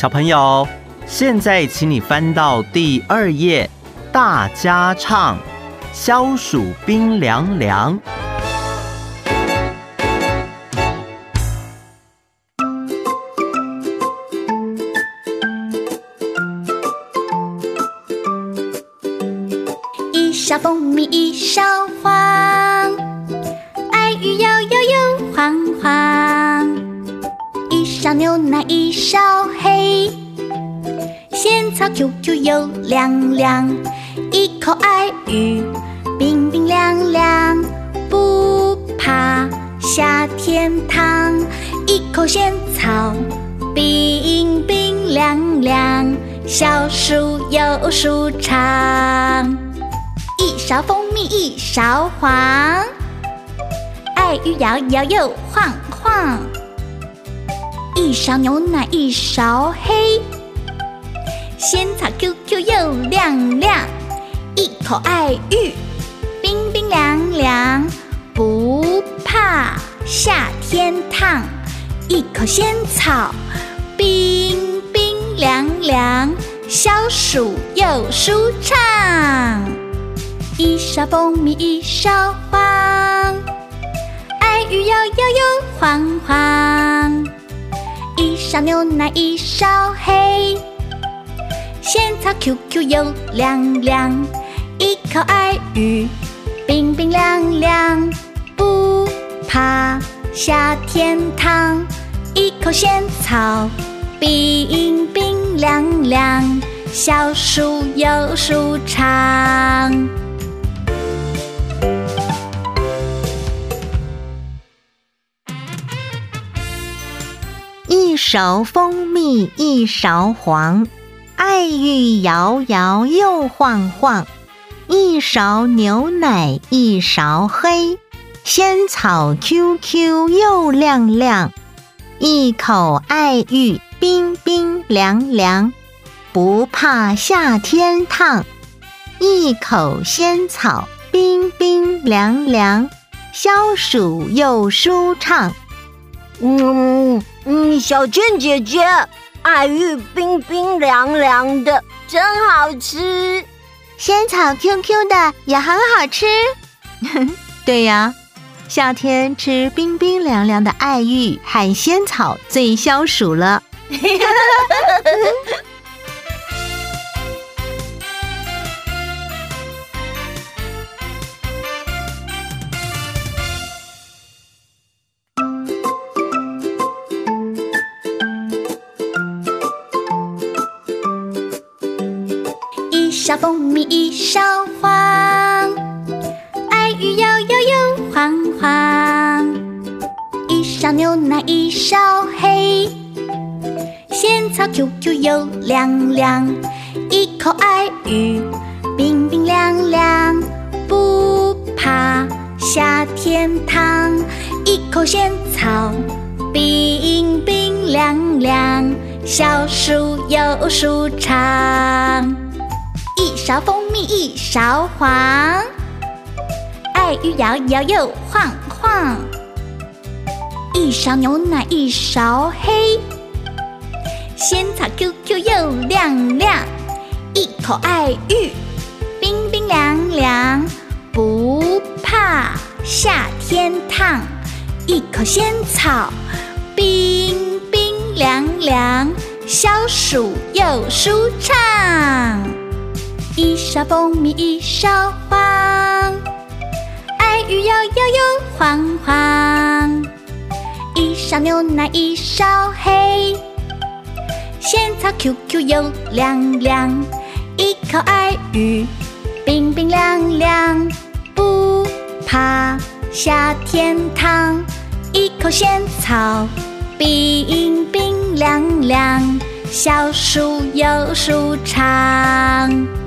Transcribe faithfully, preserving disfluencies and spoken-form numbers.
小朋友，现在请你翻到第二页，大家唱消暑冰凉凉。 一勺蜂蜜一勺黄，爱玉摇摇又晃晃。一勺牛奶一勺黑，仙草 Q Q 又凉凉。一口爱玉冰冰凉凉，不怕夏天烫。一口仙草冰冰凉凉，消暑又舒畅。一勺蜂蜜一勺黄，爱玉摇摇又晃晃。一勺牛奶一勺黑，仙草 Q Q 又亮亮。一口爱玉冰冰凉凉，不怕夏天烫。一口仙草冰冰凉凉，消暑又舒畅。一勺蜂蜜一勺黄，爱玉摇摇又晃晃。一勺牛奶一勺黑，仙草 Q Q 又凉凉。一口爱玉冰冰凉凉，不怕夏天烫。一口仙草冰冰凉凉，消暑又舒畅。 一勺蜂蜜一勺黄，爱玉摇摇又晃晃。一勺牛奶一勺黑，仙草 Q Q 又亮亮。一口爱玉冰冰凉凉，不怕夏天烫。一口仙草冰冰凉凉，消暑又舒畅。 嗯嗯，小倩姐姐，爱玉冰冰凉凉的，真好吃。 仙草 Q Q 的也很好吃。对呀，夏天吃冰冰凉凉的爱玉和仙草最消暑了。 一勺蜂蜜一勺黄，爱玉摇摇又晃晃。一勺牛奶一勺黑，仙草 Q Q 又凉凉。一口爱玉冰冰凉凉，不怕夏天烫。一口仙草冰冰凉凉，消暑又舒畅。一勺蜂蜜一勺黄，爱玉摇摇又晃晃。一勺牛奶一勺黑，仙草 Q Q 又亮亮。一口爱玉冰冰凉凉，不怕夏天烫。一口仙草冰冰凉凉，消暑又舒畅。一勺蜂蜜一勺黄，爱玉摇摇又晃晃。一勺牛奶一勺黑，仙草 Q Q 又凉凉。一口爱玉冰冰凉凉，不怕夏天烫。一口仙草冰冰凉凉，消暑又舒畅。